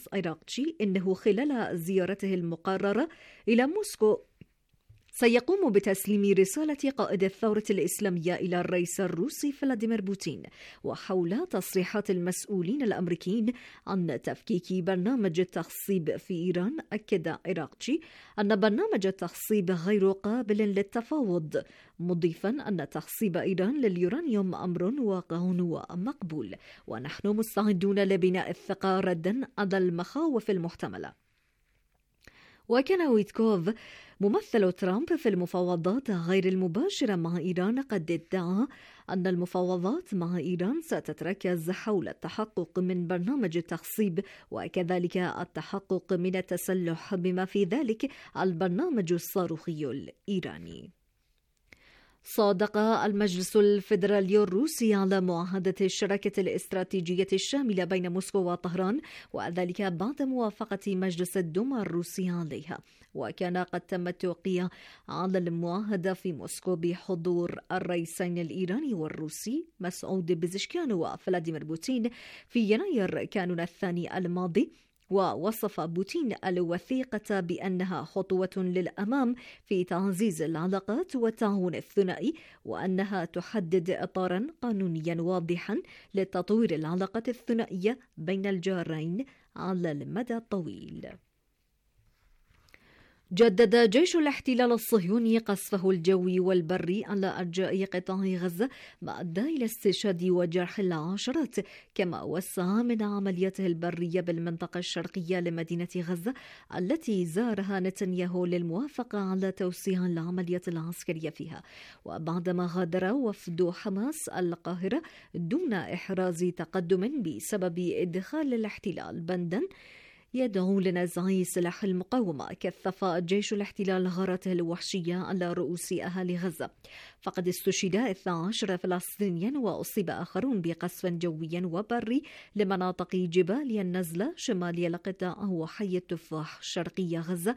أراغتشي إنه خلال زيارته المقررة إلى موسكو سيقوم بتسليم رسالة قائد الثورة الإسلامية إلى الرئيس الروسي فلاديمير بوتين. وحول تصريحات المسؤولين الأمريكيين عن تفكيك برنامج التخصيب في إيران، أكد أراغتشي أن برنامج التخصيب غير قابل للتفاوض، مضيفا أن تخصيب إيران لليورانيوم أمر واقع ومقبول، ونحن مستعدون لبناء الثقة ردا على المخاوف المحتملة. وكان ويتكوف ممثل ترامب في المفاوضات غير المباشرة مع إيران قد ادعى أن المفاوضات مع إيران ستتركز حول التحقق من برنامج التخصيب وكذلك التحقق من التسلح بما في ذلك البرنامج الصاروخي الإيراني. صادق المجلس الفيدرالي الروسي على معاهدة الشراكة الاستراتيجية الشاملة بين موسكو وطهران، وذلك بعد موافقة مجلس الدوما الروسي عليها. وكان قد تم التوقيع على المعاهدة في موسكو بحضور الرئيسين الإيراني والروسي مسعود بزشكيان وفلاديمير بوتين في يناير كانون الثاني الماضي. ووصف بوتين الوثيقة بأنها خطوة للأمام في تعزيز العلاقات والتعاون الثنائي، وأنها تحدد إطارا قانونيا واضحا لتطوير العلاقات الثنائية بين الجارين على المدى الطويل. جدد جيش الاحتلال الصهيوني قصفه الجوي والبري على أرجاء قطاع غزة، ما أدى إلى استشهاد وجرح العشرات، كما وسع من عملياته البرية بالمنطقة الشرقية لمدينة غزة التي زارها نتنياهو للموافقة على توسيع العمليات العسكرية فيها. وبعدما غادر وفد حماس القاهرة دون إحراز تقدم بسبب إدخال الاحتلال بندا يدعو لنزع سلاح المقاومة، كثف جيش الاحتلال غارته الوحشية على رؤوس أهالي غزة، فقد استشهد 12 فلسطينيا وأصيب آخرون بقصف جوي وبري لمناطق جبال النزلة شمالي القطاع وحي التفاح شرقي غزة،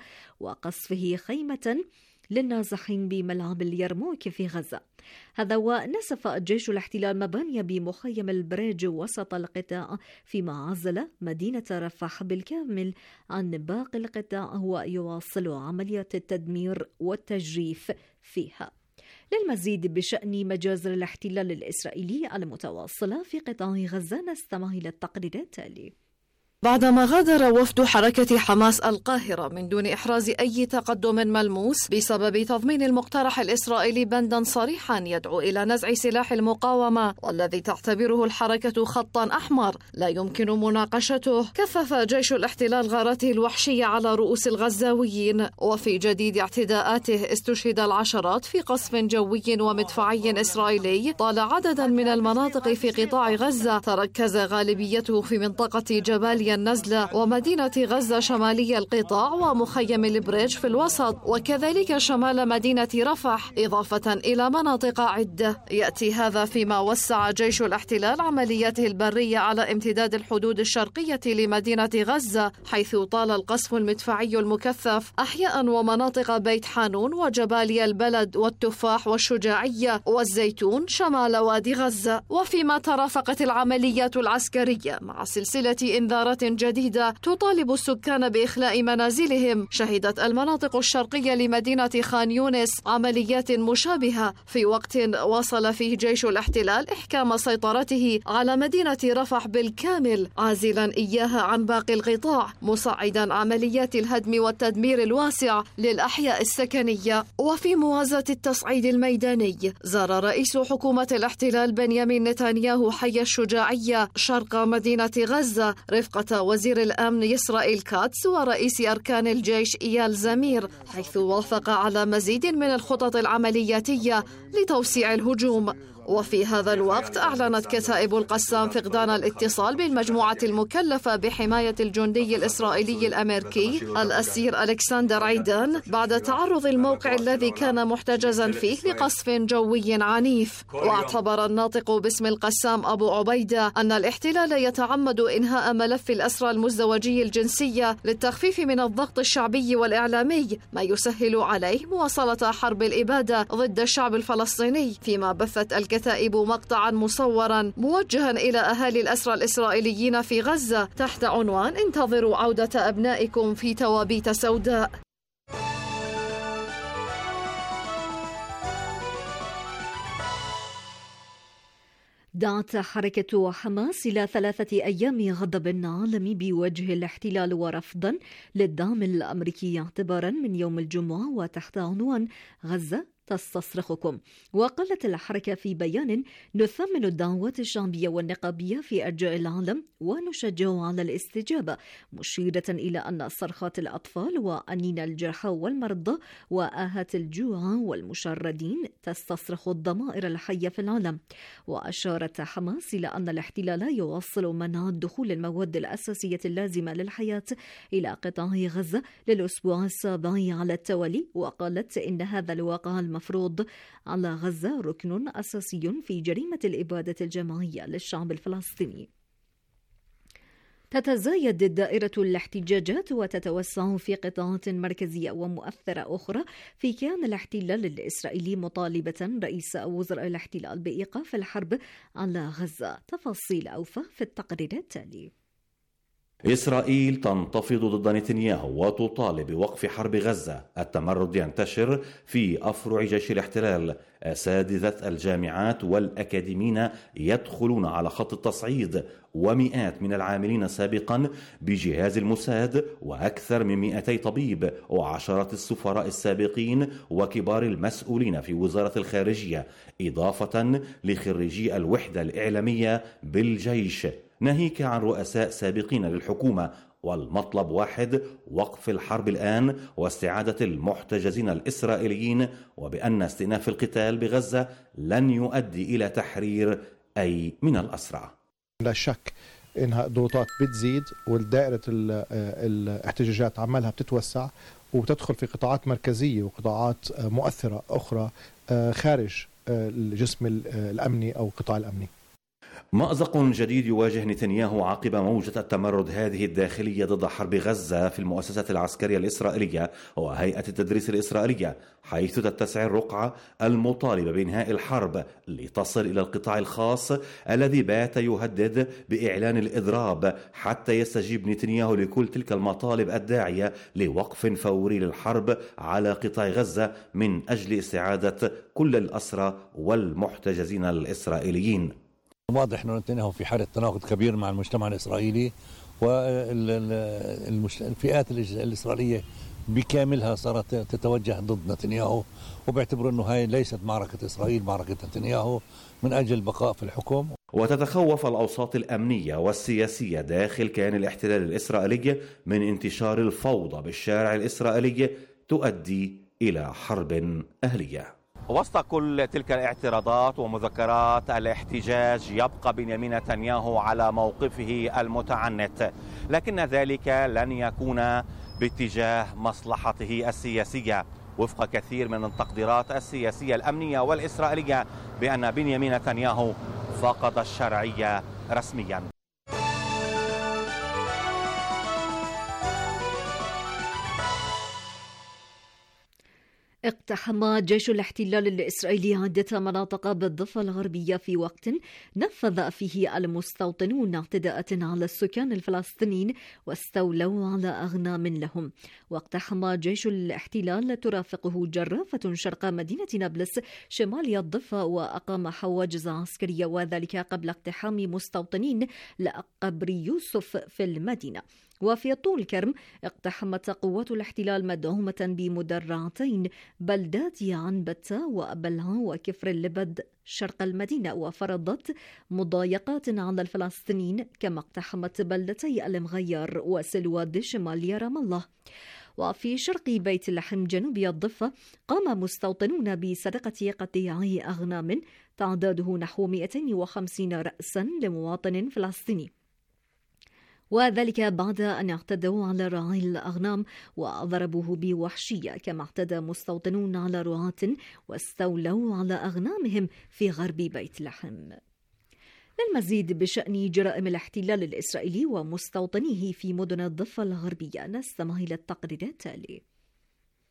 وقصفه خيمة للنازحين بملعب اليرموك في غزة. هذا ونسف جيش الاحتلال مباني بمخيم البريج وسط القطاع، فيما عزل مدينة رفح بالكامل عن باقي القطاع ويواصل عمليات التدمير والتجريف فيها. للمزيد بشأن مجازر الاحتلال الإسرائيلي المتواصلة في قطاع غزة نستمع إلى التقرير التالي. بعدما غادر وفد حركة حماس القاهرة من دون إحراز أي تقدم ملموس بسبب تضمين المقترح الإسرائيلي بندا صريحا يدعو إلى نزع سلاح المقاومة والذي تعتبره الحركة خطا أحمر لا يمكن مناقشته، كثف جيش الاحتلال غارته الوحشية على رؤوس الغزاويين، وفي جديد اعتداءاته استشهد العشرات في قصف جوي ومدفعي إسرائيلي طال عددا من المناطق في قطاع غزة، تركز غالبيته في منطقة جبال النزلة ومدينة غزة شمالي القطاع ومخيم البريج في الوسط، وكذلك شمال مدينة رفح، إضافة إلى مناطق عدة. يأتي هذا فيما وسع جيش الاحتلال عملياته البرية على امتداد الحدود الشرقية لمدينة غزة، حيث طال القصف المدفعي المكثف أحياء ومناطق بيت حانون وجبالي البلد والتفاح والشجاعية والزيتون شمال وادي غزة. وفيما ترافقت العمليات العسكرية مع سلسلة إنذارات جديدة تطالب السكان بإخلاء منازلهم، شهدت المناطق الشرقية لمدينة خان يونس عمليات مشابهة، في وقت واصل فيه جيش الاحتلال إحكام سيطرته على مدينة رفح بالكامل، عازلا إياها عن باقي القطاع، مصعدا عمليات الهدم والتدمير الواسع للأحياء السكنية. وفي موازاة التصعيد الميداني، زار رئيس حكومة الاحتلال بنيامين نتنياهو حي الشجاعية شرق مدينة غزة رفقة وزير الأمن إسرائيل كاتس ورئيس أركان الجيش إيال زمير، حيث وافق على مزيد من الخطط العملياتية لتوسيع الهجوم. وفي هذا الوقت أعلنت كتائب القسام فقدان الاتصال بالمجموعة المكلفة بحماية الجندي الإسرائيلي الأمريكي الأسير ألكسندر عيدان بعد تعرض الموقع الذي كان محتجزا فيه لقصف جوي عنيف. واعتبر الناطق باسم القسام أبو عبيدة أن الاحتلال يتعمد إنهاء ملف الأسرى المزدوجي الجنسية للتخفيف من الضغط الشعبي والإعلامي، ما يسهل عليه مواصلة حرب الإبادة ضد الشعب الفلسطيني. فيما بثت الكتائب الكتائب مقطعا مصورا موجها إلى أهالي الأسرى الإسرائيليين في غزة تحت عنوان انتظروا عودة أبنائكم في توابيت سوداء. دعت حركة حماس إلى 3 أيام غضب عالمي بوجه الاحتلال ورفضا للدعم الأمريكي اعتبارا من يوم الجمعة وتحت عنوان غزة تستصرخكم. وقالت الحركة في بيان: نثمن الدعوات الشعبية والنقابية في أرجاء العالم ونشجع على الاستجابة، مشيرة إلى أن صرخات الأطفال وأنين الجرحى والمرضى وآهات الجوع والمشردين تستصرخ الضمائر الحية في العالم. وأشارت حماس إلى أن الاحتلال يواصل منع دخول المواد الأساسية اللازمة للحياة إلى قطاع غزة للأسبوع السابع على التوالي، وقالت إن هذا الواقع المفروض على غزة ركن أساسي في جريمة الإبادة الجماعية للشعب الفلسطيني. تتزايد دائرة الاحتجاجات وتتوسع في قطاعات مركزية ومؤثرة أخرى في كيان الاحتلال الإسرائيلي، مطالبة رئيس وزراء الاحتلال بإيقاف الحرب على غزة. تفاصيل أوفى في التقرير التالي. إسرائيل تنتفض ضد نتنياهو وتطالب بوقف حرب غزة. التمرد ينتشر في أفرع جيش الاحتلال. أساتذة الجامعات والأكاديميين يدخلون على خط التصعيد، ومئات من العاملين سابقا بجهاز الموساد وأكثر من 200 طبيب وعشرات السفراء السابقين وكبار المسؤولين في وزارة الخارجية، إضافة لخريجي الوحدة الإعلامية بالجيش، ناهيك عن رؤساء سابقين للحكومة. والمطلب واحد: وقف الحرب الآن واستعادة المحتجزين الإسرائيليين، وبأن استئناف القتال بغزة لن يؤدي إلى تحرير أي من الأسرى. لا شك إنها الضغوطات بتزيد والدائرة الاحتجاجات عمالها بتتوسع وبتدخل في قطاعات مركزية وقطاعات مؤثرة أخرى خارج الجسم الأمني أو القطاع الأمني. مأزق جديد يواجه نتنياهو عقب موجة التمرد هذه الداخلية ضد حرب غزة في المؤسسات العسكرية الإسرائيلية وهيئة التدريس الإسرائيلية، حيث تتسع الرقعة المطالبة بإنهاء الحرب لتصل إلى القطاع الخاص الذي بات يهدد بإعلان الإضراب حتى يستجيب نتنياهو لكل تلك المطالب الداعية لوقف فوري للحرب على قطاع غزة من أجل استعادة كل الأسرى والمحتجزين الإسرائيليين. واضح أنه نتنياهو في حالة تناقض كبير مع المجتمع الإسرائيلي، والفئات الإسرائيلية بكاملها صارت تتوجه ضد نتنياهو، وبيعتبروا أنه هاي ليست معركة إسرائيل، معركة نتنياهو من أجل البقاء في الحكم. وتتخوف الأوساط الأمنية والسياسية داخل كيان الاحتلال الإسرائيلي من انتشار الفوضى بالشارع الإسرائيلي تؤدي إلى حرب أهلية. وسط كل تلك الاعتراضات ومذكرات الاحتجاج يبقى بنيامين نتنياهو على موقفه المتعنت، لكن ذلك لن يكون باتجاه مصلحته السياسية، وفق كثير من التقديرات السياسية الأمنية والإسرائيلية بأن بنيامين نتنياهو فقد الشرعية رسميا. اقتحم جيش الاحتلال الإسرائيلي عدة مناطق بالضفة الغربية في وقت نفذ فيه المستوطنون اعتداءات على السكان الفلسطينيين واستولوا على أغنام لهم. واقتحم جيش الاحتلال ترافقه جرافة شرق مدينة نابلس شمال الضفة، وأقام حواجز عسكرية، وذلك قبل اقتحام مستوطنين لقبر يوسف في المدينة. وفي طول كرم اقتحمت قوات الاحتلال مدعومة بمدرعتين بلدات عنبتة وأبلها وكفر اللبد شرق المدينة، وفرضت مضايقات على الفلسطينيين، كما اقتحمت بلدتي المغير وسلواد شمال رام الله. وفي شرق بيت لحم جنوب الضفة قام مستوطنون بسرقة قطيعي أغنام تعداده نحو 250 رأسا لمواطن فلسطيني، وذلك بعد أن اعتدوا على راعي الأغنام وضربوه بوحشية. كما اعتدى مستوطنون على رعاة واستولوا على أغنامهم في غرب بيت لحم. للمزيد بشأن جرائم الاحتلال الإسرائيلي ومستوطنيه في مدن الضفة الغربية نستمع إلى التقرير التالي.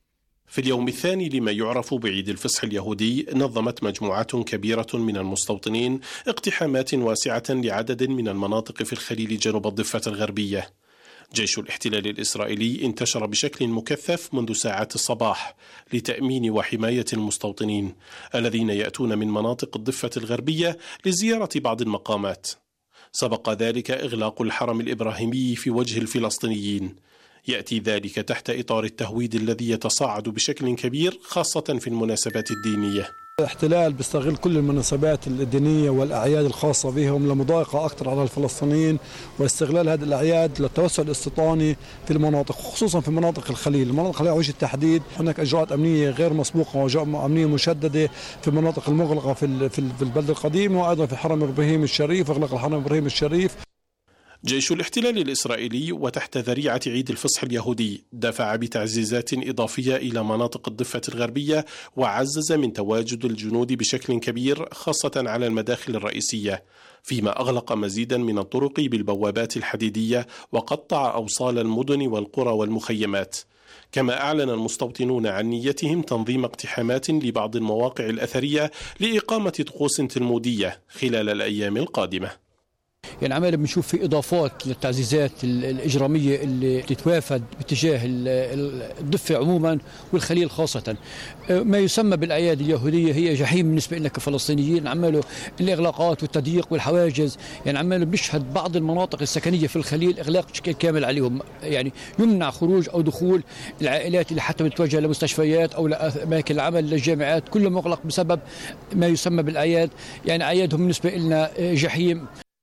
في اليوم الثاني لما يعرف بعيد الفصح اليهودي، نظمت مجموعات كبيرة من المستوطنين اقتحامات واسعة لعدد من المناطق في الخليل جنوب الضفة الغربية. جيش الاحتلال الإسرائيلي انتشر بشكل مكثف منذ ساعات الصباح لتأمين وحماية المستوطنين الذين يأتون من مناطق الضفة الغربية لزيارة بعض المقامات. سبق ذلك إغلاق الحرم الإبراهيمي في وجه الفلسطينيين. يأتي ذلك تحت إطار التهويد الذي يتصاعد بشكل كبير خاصة في المناسبات الدينية. الاحتلال بيستغل كل المناسبات الدينية والأعياد الخاصة بهم لمضايقة أكثر على الفلسطينيين، واستغلال هذه الأعياد للتوسع الاستيطاني في المناطق، خصوصا في مناطق الخليل. المناطق الخليل على وجه التحديد هناك إجراءات أمنية غير مسبوقة وإجراءات أمنية مشددة في المناطق المغلقة في البلد القديم، وأيضا في الحرم إبراهيم الشريف، إغلاق الحرم إبراهيم الشريف. جيش الاحتلال الإسرائيلي وتحت ذريعة عيد الفصح اليهودي دفع بتعزيزات إضافية إلى مناطق الضفة الغربية، وعزز من تواجد الجنود بشكل كبير خاصة على المداخل الرئيسية، فيما أغلق مزيدا من الطرق بالبوابات الحديدية وقطع أوصال المدن والقرى والمخيمات. كما أعلن المستوطنون عن نيتهم تنظيم اقتحامات لبعض المواقع الأثرية لإقامة طقوس تلمودية خلال الأيام القادمة. يعني عمال بنشوف في إضافات للتعزيزات الإجرامية اللي تتوافد باتجاه الضفة عموما والخليل خاصة. ما يسمى بالأعياد اليهودية هي جحيم بالنسبة لنا كفلسطينيين. عمالوا الإغلاقات والتضييق والحواجز، يعني عمالوا بيشهد بعض المناطق السكنية في الخليل إغلاق بشكل كامل عليهم، يعني يمنع خروج أو دخول العائلات اللي حتى بتتوجه لمستشفيات أو لأماكن العمل للجامعات، كله مغلق بسبب ما يسمى بالأعياد. يعني أعيادهم بالنسبة لنا جحيم.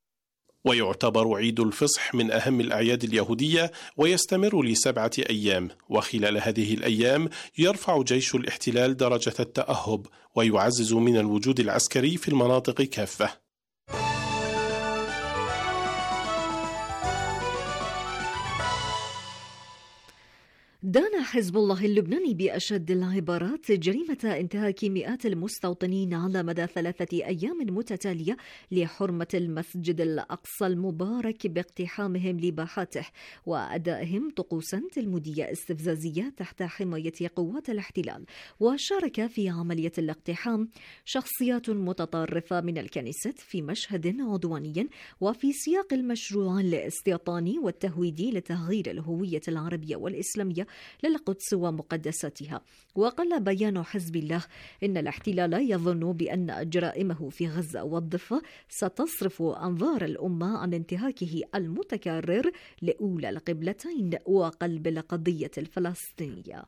ويعتبر عيد الفصح من أهم الأعياد اليهودية ويستمر ل7 أيام، وخلال هذه الأيام يرفع جيش الاحتلال درجة التأهب ويعزز من الوجود العسكري في المناطق كافة. دان حزب الله اللبناني بأشد العبارات جريمة انتهاك مئات المستوطنين على مدى 3 أيام متتالية لحرمة المسجد الأقصى المبارك باقتحامهم لباحاته وأدائهم طقوسا تلمودية استفزازية تحت حماية قوات الاحتلال. وشارك في عملية الاقتحام شخصيات متطرفة من الكنيست في مشهد عدواني وفي سياق المشروع الاستيطاني والتهويدي لتغيير الهوية العربية والإسلامية للقدس ومقدساتها. وقال بيان حزب الله إن الاحتلال يظن بأن جرائمه في غزة والضفة ستصرف أنظار الأمة عن انتهاكه المتكرر لأولى القبلتين وقلب القضية الفلسطينية.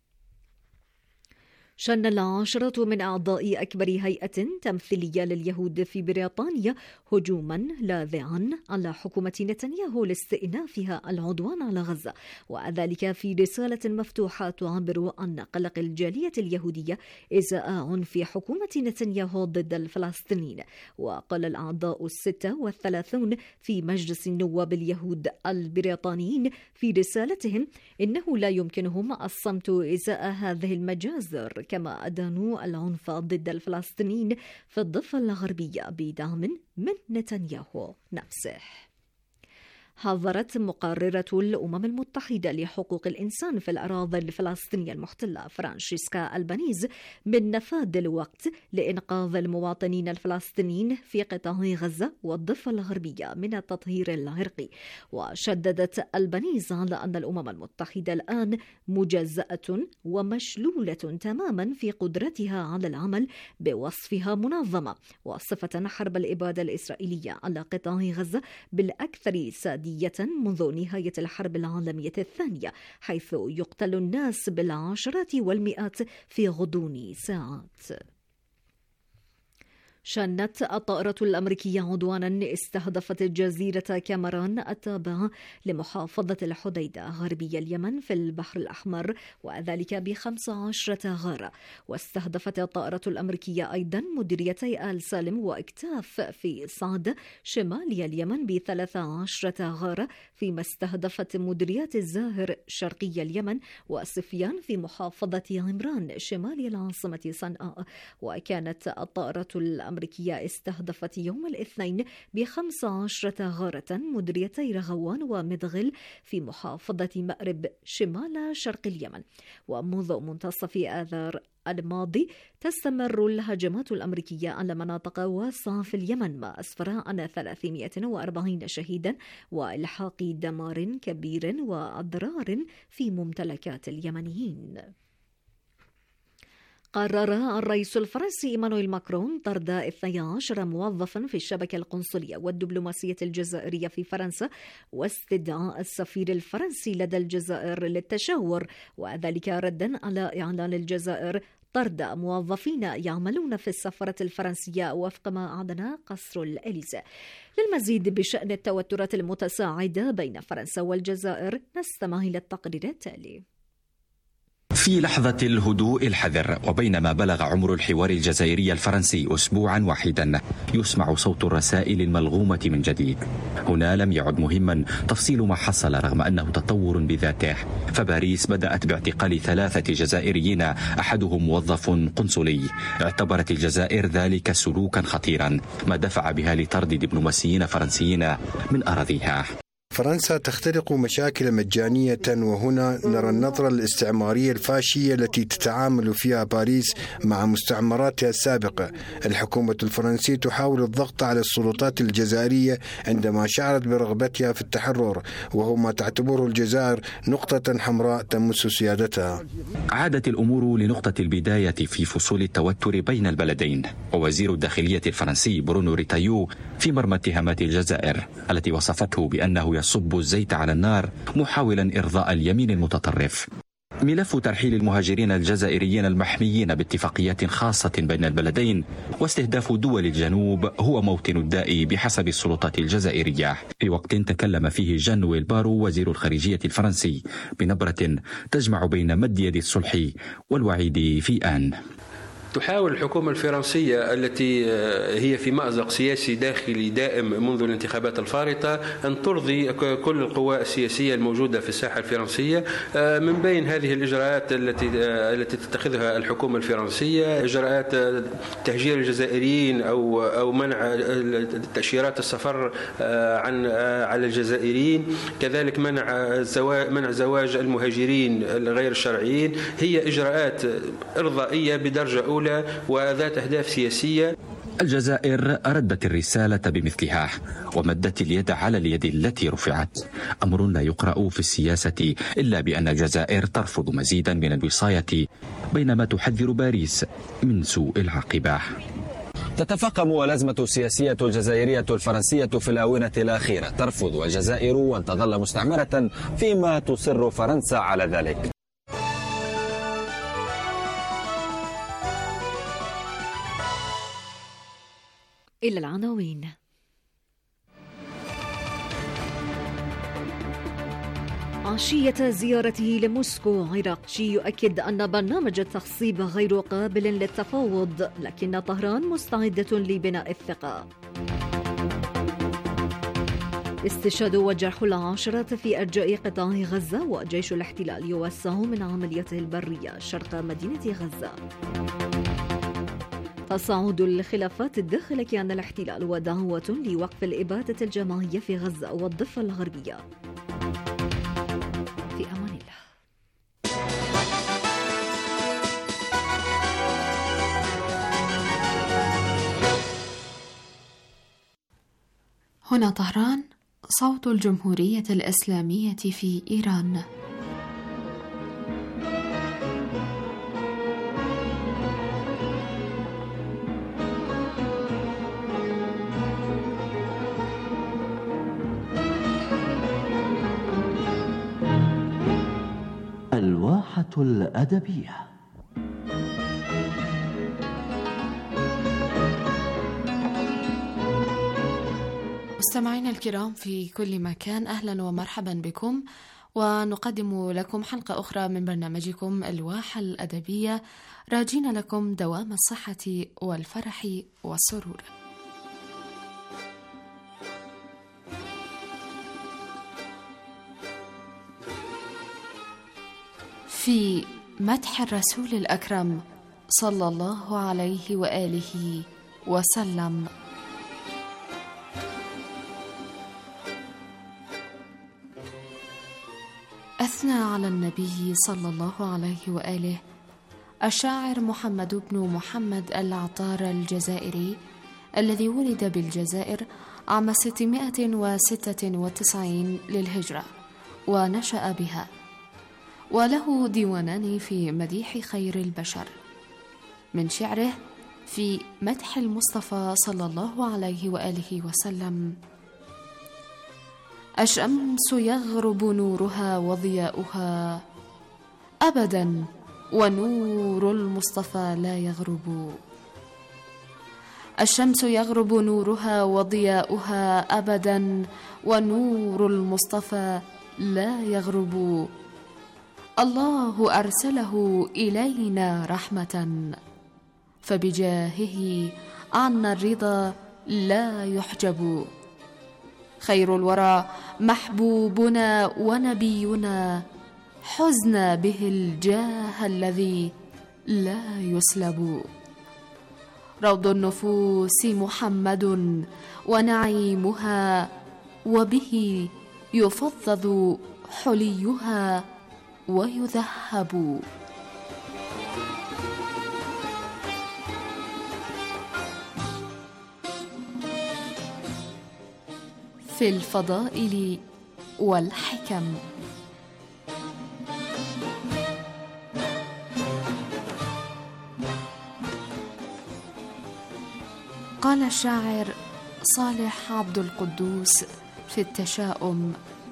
شن 10 من أعضاء أكبر هيئة تمثيلية لليهود في بريطانيا هجوما لاذعا على حكومة نتنياهو لاستئنافها العدوان على غزة، وذلك في رسالة مفتوحة تعبر عن قلق الجالية اليهودية إزاء عنف حكومة نتنياهو ضد الفلسطينيين. وقال الأعضاء 36 في مجلس النواب اليهود البريطانيين في رسالتهم إنه لا يمكنهم الصمت إزاء هذه المجازر، كما أدانوا العنف ضد الفلسطينيين في الضفة الغربية بدعم من نتنياهو نفسه. حذرت مقررة الأمم المتحدة لحقوق الإنسان في الأراضي الفلسطينية المحتلة فرانشيسكا ألبانيز من نفاذ الوقت لإنقاذ المواطنين الفلسطينيين في قطاع غزة والضفة الغربية من التطهير العرقي. وشددت ألبانيز على أن الأمم المتحدة الآن مجزأة ومشلولة تماما في قدرتها على العمل بوصفها منظمة، وصفة حرب الإبادة الإسرائيلية على قطاع غزة بالأكثر سادية منذ نهاية الحرب العالمية الثانية، حيث يقتل الناس بالعشرات والمئات في غضون ساعات. شنت الطائرة الأمريكية عدوانا استهدفت جزيرة كامران التابعة لمحافظة الحديدة غربي اليمن في البحر الأحمر، وذلك ب15 غارة. واستهدفت الطائرة الأمريكية أيضا مديريتي آل سالم وإكتاف في صعد شمالي اليمن ب13 غارة، فيما استهدفت مديريات الزاهر شرقي اليمن وسفيان في محافظة عمران شمالي العاصمة صنعاء. وكانت الطائرة الأمريكية الأمريكية استهدفت يوم الاثنين ب15 غارة مديريتي رغوان ومدغل في محافظة مأرب شمال شرق اليمن. ومنذ منتصف آذار الماضي تستمر الهجمات الأمريكية على مناطق واسعة في اليمن، ما أسفر عن 340 شهيدا وإلحاق دمار كبير وأضرار في ممتلكات اليمنيين. قرر الرئيس الفرنسي إيمانويل ماكرون طرد 12 موظفا في الشبكة القنصلية والدبلوماسية الجزائرية في فرنسا واستدعاء السفير الفرنسي لدى الجزائر للتشاور، وذلك ردا على إعلان الجزائر طرد موظفين يعملون في السفارة الفرنسية وفق ما أعلن قصر الإليزي. للمزيد بشأن التوترات المتصاعدة بين فرنسا والجزائر نستمع إلى التقرير التالي. في لحظة الهدوء الحذر وبينما بلغ عمر الحوار الجزائري الفرنسي أسبوعا واحدا يسمع صوت الرسائل الملغومة من جديد. هنا لم يعد مهما تفصيل ما حصل رغم أنه تطور بذاته، فباريس بدأت باعتقال 3 جزائريين أحدهم موظف قنصلي. اعتبرت الجزائر ذلك سلوكا خطيرا ما دفع بها لطرد دبلوماسيين فرنسيين من أراضيها. فرنسا تخترق مشاكل مجانية، وهنا نرى النظرة الاستعمارية الفاشية التي تتعامل فيها باريس مع مستعمراتها السابقة. الحكومة الفرنسية تحاول الضغط على السلطات الجزائرية عندما شعرت برغبتها في التحرر، وهو ما تعتبره الجزائر نقطة حمراء تمس سيادتها. عادت الأمور لنقطة البداية في فصول التوتر بين البلدين، ووزير الداخلية الفرنسي برونو ريتايو في مرمى اتهامات الجزائر التي وصفته بأنه يصب الزيت على النار محاولا إرضاء اليمين المتطرف. ملف ترحيل المهاجرين الجزائريين المحميين باتفاقيات خاصة بين البلدين واستهداف دول الجنوب هو موطن الداء بحسب السلطات الجزائرية، في وقت تكلم فيه جان نويل بارو وزير الخارجية الفرنسي بنبرة تجمع بين مد يد الصلح والوعيد في آن. تحاول الحكومة الفرنسية التي هي في مأزق سياسي داخلي دائم منذ الانتخابات الفارطة أن ترضي كل القوى السياسية الموجودة في الساحة الفرنسية. من بين هذه الإجراءات التي تتخذها الحكومة الفرنسية إجراءات تهجير الجزائريين أو منع تأشيرات السفر على الجزائريين، كذلك منع زواج المهاجرين الغير الشرعيين. هي إجراءات إرضائية بدرجة أولى وذات أهداف سياسية. الجزائر ردت الرسالة بمثلها ومدت اليد على اليد التي رفعت، أمر لا يقرأ في السياسة إلا بأن الجزائر ترفض مزيدا من الوصاية بينما تحذر باريس من سوء العاقبة. تتفاقم الأزمة السياسية الجزائرية الفرنسية في الآونة الأخيرة، ترفض الجزائر أن تظل مستعمرة فيما تصر فرنسا على ذلك. إلى العناوين. عشية زيارته لموسكو عراقشي يؤكد أن برنامج التخصيب غير قابل للتفاوض، لكن طهران مستعدة لبناء الثقة. استشهاد وجرح العشرات في أرجاء قطاع غزة، وجيش الاحتلال يوسع من عملياته البرية شرق مدينة غزة. تصاعد الخلافات الداخلية عن الاحتلال ودعوة لوقف الإبادة الجماعية في غزة والضفة الغربية. في أمان الله. هنا طهران، صوت الجمهورية الإسلامية في إيران. الواحة الأدبية. مستمعينا الكرام في كل مكان، أهلا ومرحبا بكم، ونقدم لكم حلقة أخرى من برنامجكم الواحة الأدبية، راجين لكم دوام الصحة والفرح والسرور. في مدح الرسول الأكرم صلى الله عليه وآله وسلم. أثنى على النبي صلى الله عليه وآله الشاعر محمد بن محمد العطار الجزائري الذي ولد بالجزائر عام 696 للهجرة ونشأ بها، وله ديوانان في مديح خير البشر. من شعره في مدح المصطفى صلى الله عليه وآله وسلم: الشمس يغرب نورها وضياؤها أبدا ونور المصطفى لا يغرب. الشمس يغرب نورها وضياؤها أبدا ونور المصطفى لا يغرب. الله أرسله إلينا رحمة فبجاهه عنا الرضا لا يحجب. خير الورى محبوبنا ونبينا حزنا به الجاه الذي لا يسلب. روض النفوس محمد ونعيمها وبه يفضض حليها ويذهب. في الفضائل والحكم. قال الشاعر صالح عبد القدوس في التشاؤم: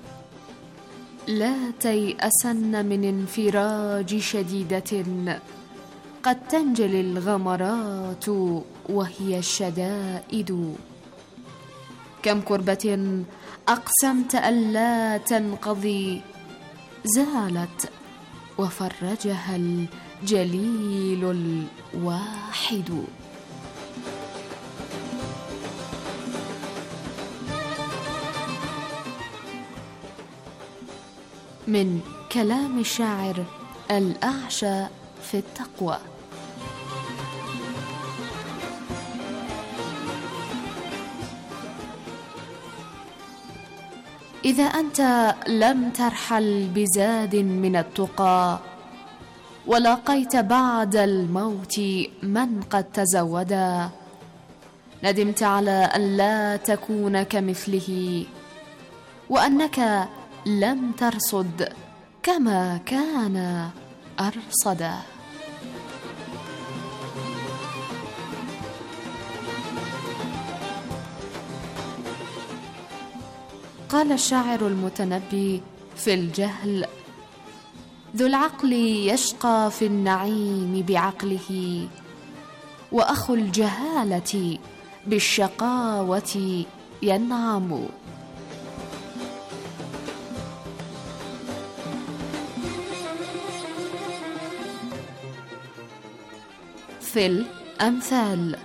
لا تيأسن من انفراج شديدة قد تنجلي الغمرات وهي الشدائد. كم كربة أقسمت ألا تنقضي زالت وفرجها الجليل الواحد. من كلام الشاعر الأعشى في التقوى. إذا أنت لم ترحل بزاد من التقى ولاقيت بعد الموت من قد تزودا، ندمت على أن لا تكون كمثله وأنك لم ترصد كما كان أرصدا. قال الشاعر المتنبي في الجهل: ذو العقل يشقى في النعيم بعقله وأخو الجهالة بالشقاوة ينعم. في الأمثال.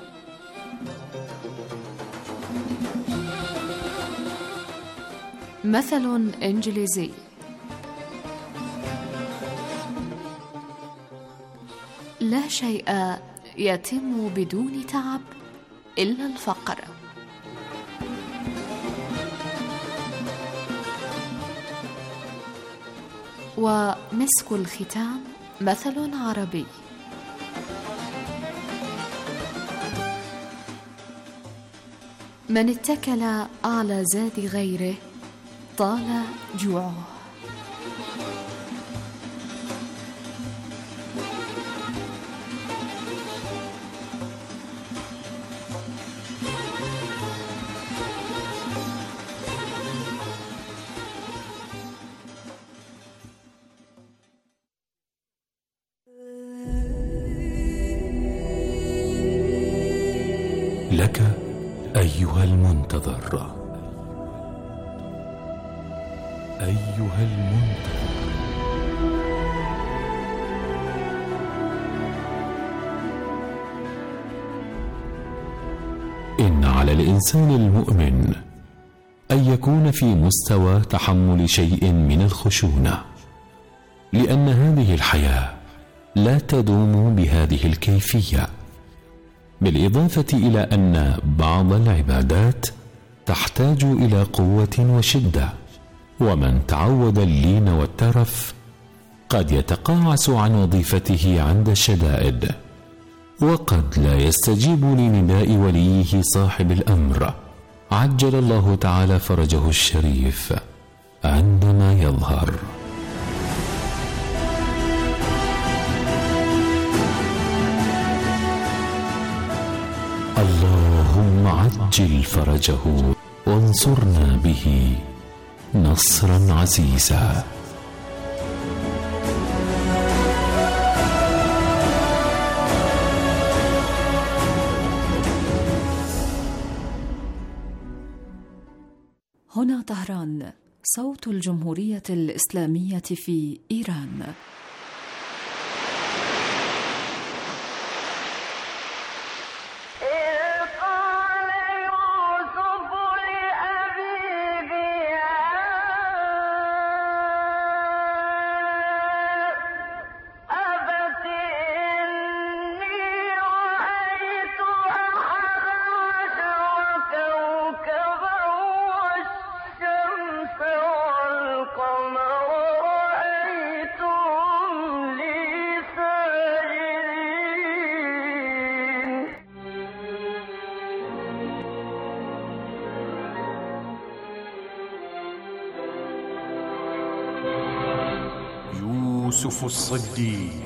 مثل إنجليزي: لا شيء يتم بدون تعب إلا الفقر. ومسك الختام مثل عربي: من اتكل على زاد غيره طال جوعه. لك أيها المنتظر، أيها المنتظر، إن على الإنسان المؤمن أن يكون في مستوى تحمل شيء من الخشونة، لأن هذه الحياة لا تدوم بهذه الكيفية، بالإضافة إلى أن بعض العبادات تحتاج إلى قوة وشدة، ومن تعود اللين والترف قد يتقاعس عن وظيفته عند الشدائد، وقد لا يستجيب لنداء وليه صاحب الأمر عجل الله تعالى فرجه الشريف عندما يظهر. اللهم عجل فرجه وانصرنا به نصرا عزيزا. هنا طهران، صوت الجمهورية الإسلامية في إيران. يوسف الصديق.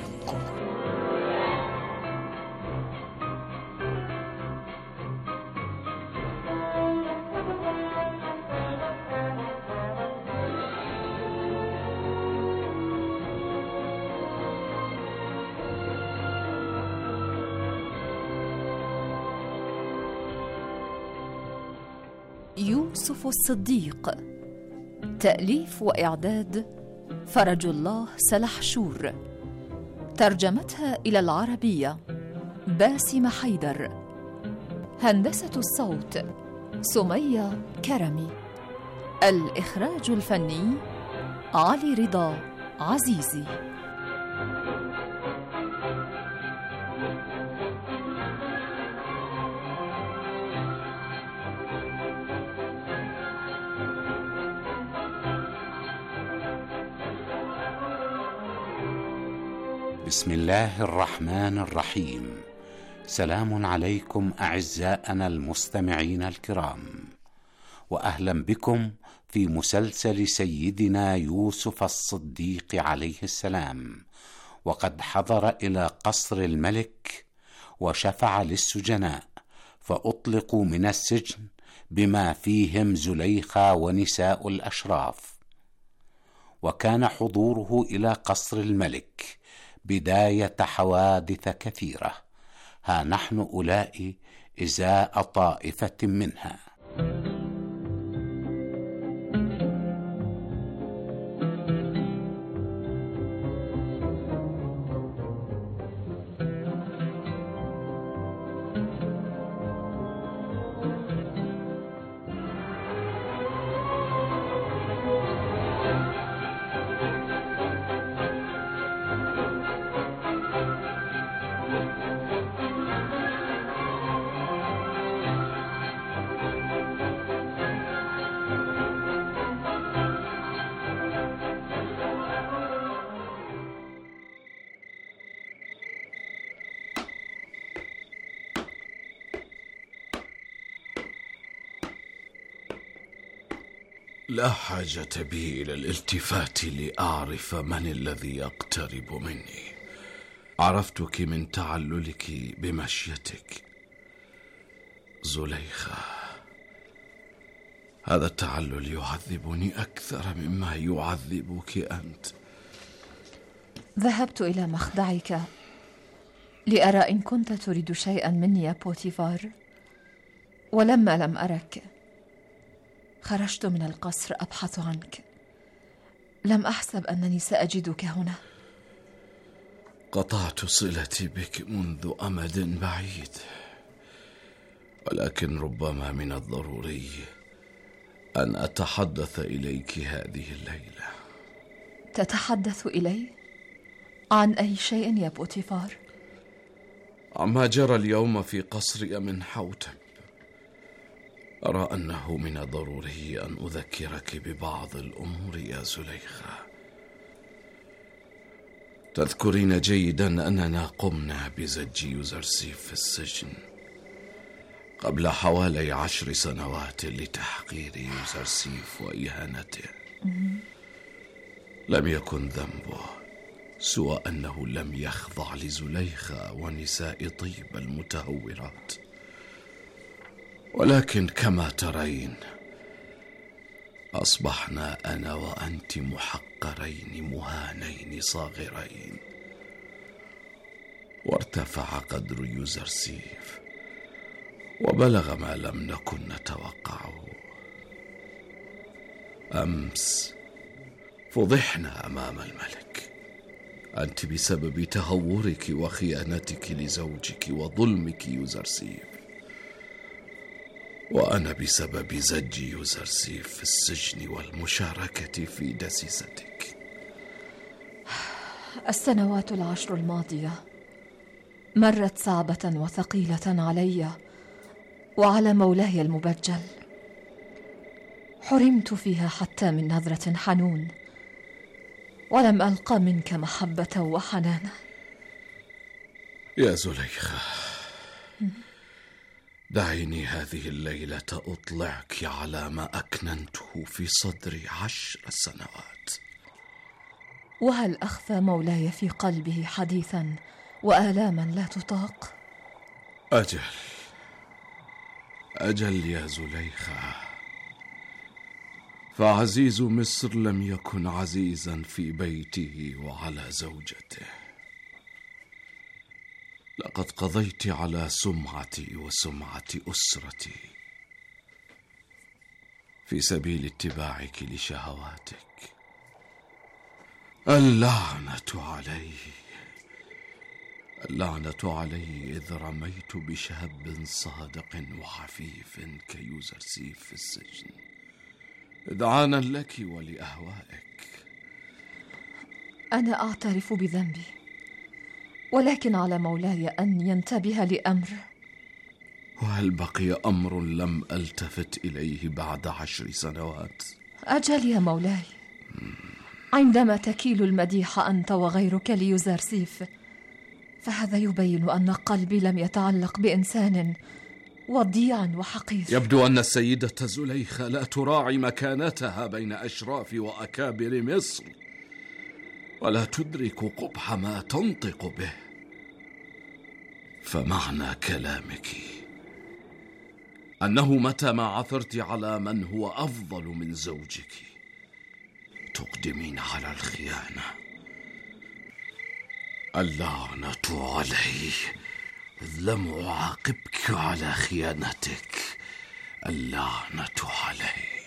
يوسف الصديق، تأليف وإعداد فرج الله سلحشور، ترجمتها إلى العربية باسم حيدر، هندسة الصوت سمية كرمي، الإخراج الفني علي رضا عزيزي. بسم الله الرحمن الرحيم. سلام عليكم أعزائنا المستمعين الكرام، وأهلا بكم في مسلسل سيدنا يوسف الصديق عليه السلام. وقد حضر إلى قصر الملك وشفع للسجناء فأطلقوا من السجن بما فيهم زليخة ونساء الأشراف. وكان حضوره إلى قصر الملك بداية حوادث كثيرة، ها نحن أولئك إزاء طائفة منها. لا حاجة بي إلى الالتفات لأعرف من الذي يقترب مني. عرفتك من تعللك بمشيتك زليخة. هذا التعلل يعذبني أكثر مما يعذبك أنت. ذهبت إلى مخدعك لأرى إن كنت تريد شيئا مني يا بوتيفار، ولما لم أرك خرجت من القصر أبحث عنك. لم أحسب أنني سأجدك هنا. قطعت صلتي بك منذ أمد بعيد، ولكن ربما من الضروري أن أتحدث إليك هذه الليلة. تتحدث إلي؟ عن أي شيء يا بوتيفار؟ عما جرى اليوم في قصر أمن حوتب، أرى أنه من الضروري أن أذكرك ببعض الأمور يا زليخة. تذكرين جيدا أننا قمنا بزج يوزرسيف في السجن قبل حوالي 10 سنوات لتحقير يوزرسيف وإهانته. لم يكن ذنبه سوى أنه لم يخضع لزليخة ونساء طيب المتهورات، ولكن كما ترين أصبحنا أنا وأنت محقرين مهانين صاغرين، وارتفع قدر يوزرسيف وبلغ ما لم نكن نتوقعه. أمس فضحنا أمام الملك، أنت بسبب تهورك وخيانتك لزوجك وظلمك يوزرسيف، وأنا بسبب زج يوزرسيف في السجن والمشاركة في دسيستك. السنوات 10 الماضية مرت صعبة وثقيلة علي وعلى مولاي المبجل، حرمت فيها حتى من نظرة حنون، ولم ألق منك محبة وحنانا. يا زليخة، دعيني هذه الليلة أطلعك على ما أكننته في صدري 10 سنوات. وهل أخفى مولاي في قلبه حديثا وآلاما لا تطاق؟ أجل يا زليخة، فعزيز مصر لم يكن عزيزا في بيته وعلى زوجته. لقد قضيت على سمعتي وسمعة أسرتي في سبيل اتباعك لشهواتك. اللعنة علي إذ رميت بشاب صادق وعفيف كيوزرسيف في السجن إذعانا لك ولأهوائك. أنا أعترف بذنبي، ولكن على مولاي أن ينتبه لأمر. وهل بقي أمر لم ألتفت إليه بعد 10 سنوات؟ أجل يا مولاي، عندما تكيل المديح أنت وغيرك ليوزرسيف فهذا يبين أن قلبي لم يتعلق بإنسان وضيع وحقير. يبدو أن السيدة زليخة لا تراعي مكانتها بين أشراف وأكابر مصر، ولا تدرك قبح ما تنطق به. فمعنى كلامك أنه متى ما عثرت على من هو أفضل من زوجك تقدمين على الخيانة. اللعنة علي إذ لم أعاقبك على خيانتك. اللعنة علي.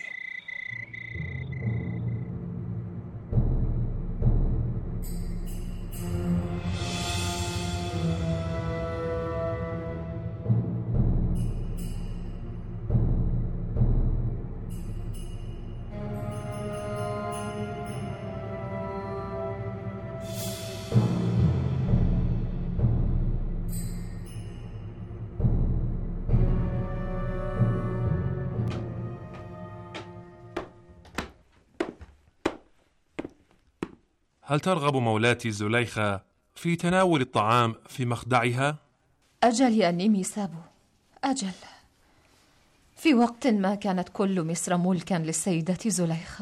هل ترغب مولاتي زليخة في تناول الطعام في مخدعها؟ أجل يا نيمي سابو، أجل. في وقت ما كانت كل مصر ملكا للسيدة زليخة،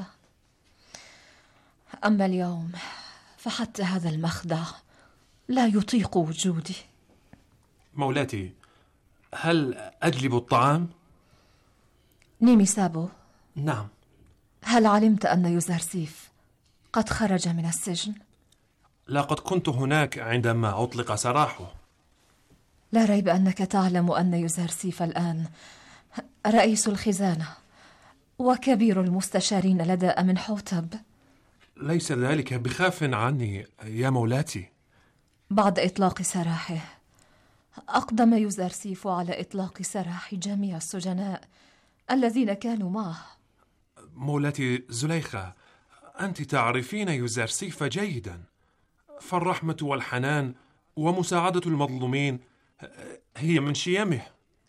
أما اليوم فحتى هذا المخدع لا يطيق وجودي. مولاتي، هل أجلب الطعام؟ نيمي سابو. نعم. هل علمت أن يوزرسيف قد خرج من السجن؟ لقد كنت هناك عندما أطلق سراحه. لا ريب أنك تعلم أن يوزرسيف الآن رئيس الخزانة وكبير المستشارين لدى أمن حوتب. ليس ذلك بخاف عني يا مولاتي. بعد إطلاق سراحه أقدم يوزرسيف على إطلاق سراح جميع السجناء الذين كانوا معه. مولاتي زليخة، أنت تعرفين يوزرسيف جيدا، فالرحمة والحنان ومساعدة المظلومين هي من شيمه.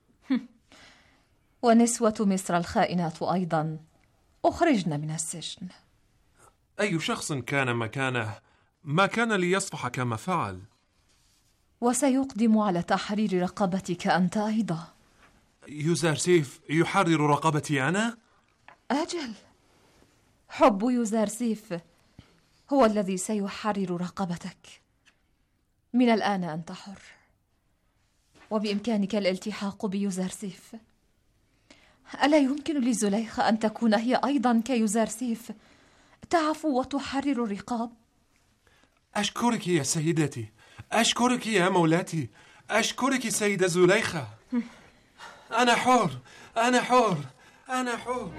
ونسوة مصر الخائنات أيضا أخرجن من السجن. أي شخص كان مكانه ما كان ليصفح كما فعل. وسيقدم على تحرير رقبتك أنت أيضا. يوزارسيف يحرر رقبتي أنا؟ أجل، حب يوزارسيف هو الذي سيحرر رقبتك. من الآن أنت حر، وبإمكانك الالتحاق بيوزارسيف. ألا يمكن لزليخة أن تكون هي أيضا كيوزارسيف، تعفو وتحرر الرقاب؟ أشكرك يا سيدتي، أشكرك يا مولاتي، أشكرك سيدة زليخة. أنا حر، أنا حر، أنا حر.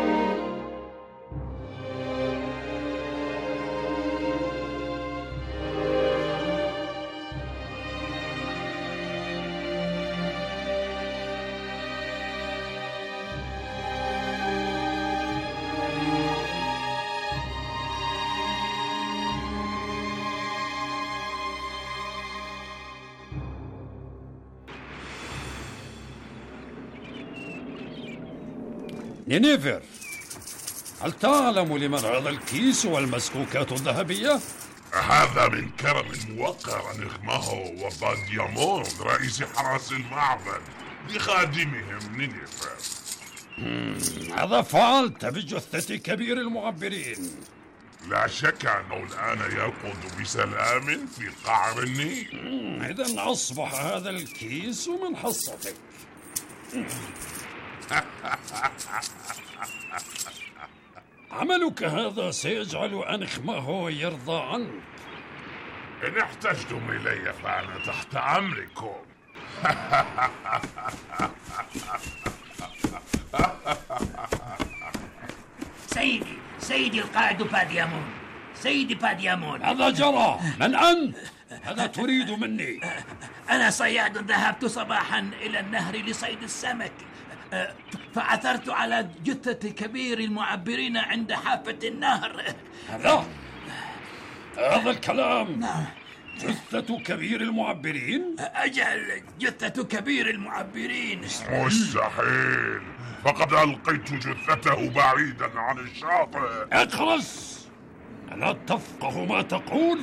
نينيفر، هل تعلم لمن هذا الكيس والمسكوكات الذهبية؟ هذا من كرم موقر نخمه وباديامون رئيس حرس المعبد لخادمهم نينيفر. ماذا فعلت بجثة كبير المعبرين؟ لا شك أنه الآن يرقد بسلام في قعر النيل. إذن أصبح هذا الكيس من حصتك. عملك هذا سيجعل أنخمه يرضى عنك. إن احتجتم إلي فأنا تحت أمركم. سيدي القائد باديامون، سيدي باديامون، ماذا جرى؟ من أنت؟ ماذا تريد مني؟ أنا صياد ذهبت صباحا إلى النهر لصيد السمك، فعثرت على جثة كبير المعبرين عند حافة النهر. هذا الكلام؟ جثة كبير المعبرين؟ أجل، جثة كبير المعبرين. مستحيل، فقد ألقيت جثته بعيدا عن الشاطئ. اخرس، ألا تفقه ما تقول؟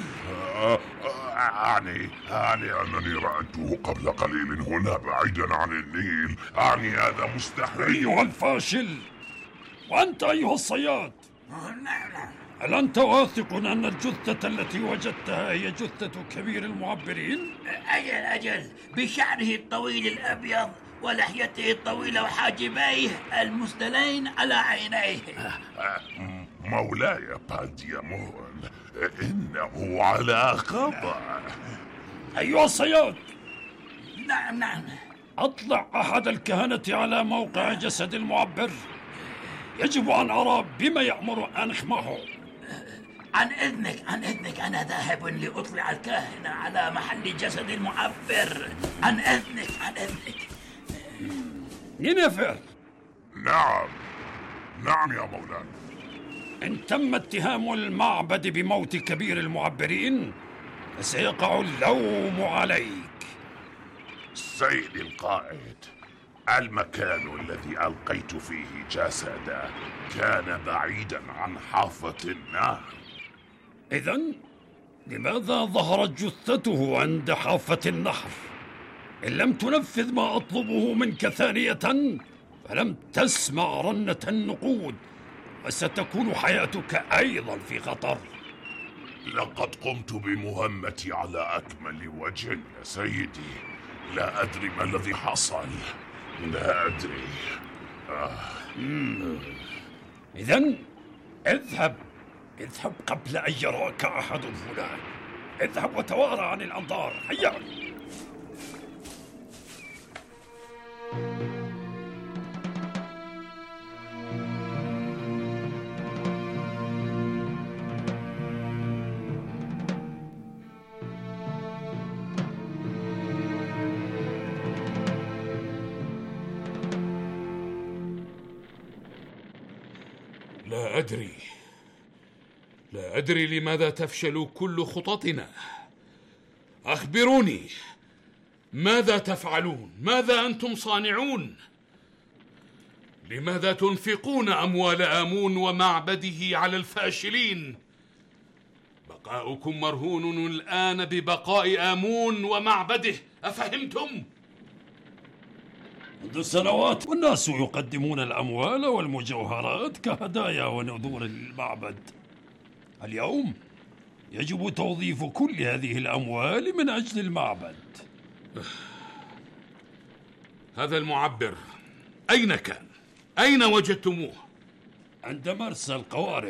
أعني أنني رأيته قبل قليل هنا بعيدا عن النيل. أعني هذا مستحيل. أيها الفاشل، وأنت أيها الصياد، هل أنت واثق أن الجثة التي وجدتها هي جثة كبير المعبرين؟ أجل، بشعره الطويل الأبيض ولحيته الطويلة وحاجبيه المسدلين على عينيه. مولاي باديامون، إنه على خطأ. أيها الصياد، نعم، أطلع أحد الكهنة على موقع جسد المعبر. يجب أن أرى بما يأمر أنخمه. عن إذنك أنا ذاهب لأطلع الكاهن على محل جسد المعبر. عن إذنك. نينيفر. نعم يا مولاي. إن تم اتهام المعبد بموت كبير المعبرين فسيقع اللوم عليك. سيدي القائد، المكان الذي ألقيت فيه جسده كان بعيدا عن حافة النهر. إذن لماذا ظهرت جثته عند حافة النهر؟ إن لم تنفذ ما أطلبه منك ثانية فلم تسمع رنة النقود، وستكون حياتك أيضا في خطر. لقد قمت بمهمتي على أكمل وجه يا سيدي. لا أدري ما الذي حصل، لا أدري. إذن اذهب قبل أن يراك أحد هنا. اذهب وتوارى عن الأنظار، هيا. لا أدري لماذا تفشل كل خططنا. أخبروني، ماذا تفعلون؟ ماذا أنتم صانعون؟ لماذا تنفقون أموال آمون ومعبده على الفاشلين؟ بقاؤكم مرهون الآن ببقاء آمون ومعبده، أفهمتم؟ منذ سنوات والناس يقدمون الأموال والمجوهرات كهدايا ونذور للمعبد. اليوم يجب توظيف كل هذه الأموال من أجل المعبد. هذا المعبر أين كان؟ أين وجدتموه؟ عند مرسى القوارب.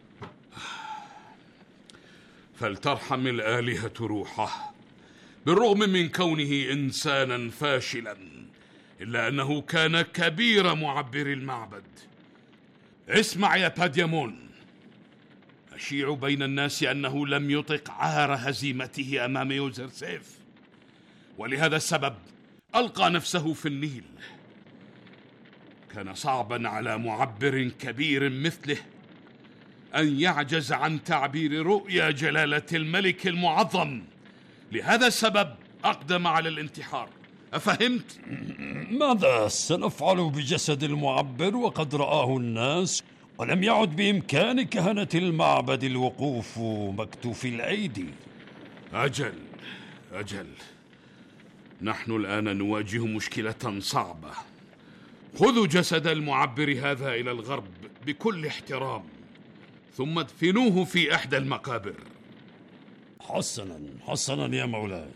فلترحم الآلهة روحه، بالرغم من كونه إنسانا فاشلا إلا أنه كان كبير معبر المعبد. اسمع يا باديامون، أشيع بين الناس أنه لم يطق عار هزيمته أمام يوزرسيف، ولهذا السبب ألقى نفسه في النيل. كان صعبا على معبر كبير مثله أن يعجز عن تعبير رؤيا جلالة الملك المعظم، لهذا السبب أقدم على الانتحار، أفهمت؟ ماذا سنفعل بجسد المعبر وقد رآه الناس ولم يعد بإمكان كهنة المعبد الوقوف مكتوف الأيدي؟ أجل، نحن الآن نواجه مشكلة صعبة. خذوا جسد المعبر هذا إلى الغرب بكل احترام، ثم ادفنوه في إحدى المقابر. حسنا يا مولاي.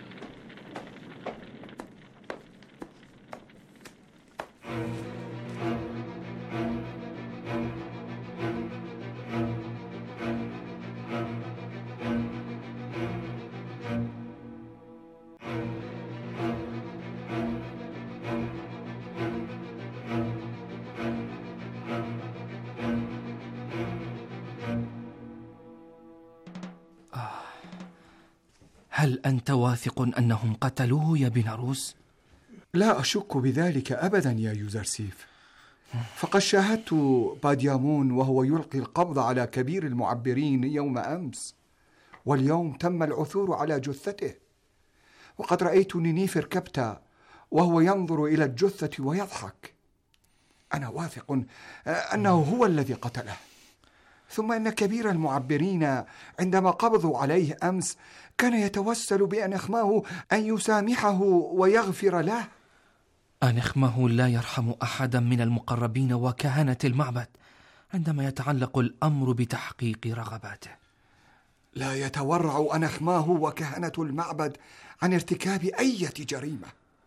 هل أنت واثق أنهم قتلوه يا بيناروس؟ لا أشك بذلك أبدا يا يوزرسيف، فقد شاهدت باديامون وهو يلقي القبض على كبير المعبرين يوم أمس، واليوم تم العثور على جثته، وقد رأيت نينيفر كبتا وهو ينظر إلى الجثة ويضحك. أنا واثق أنه هو الذي قتله. ثم إن كبير المعبرين عندما قبضوا عليه أمس كان يتوسل بأنخماه أن يسامحه ويغفر له. أنخمه لا يرحم أحدا من المقربين وكهنة المعبد عندما يتعلق الأمر بتحقيق رغباته. لا يتورع أنخماه وكهنة المعبد عن ارتكاب أي جريمة.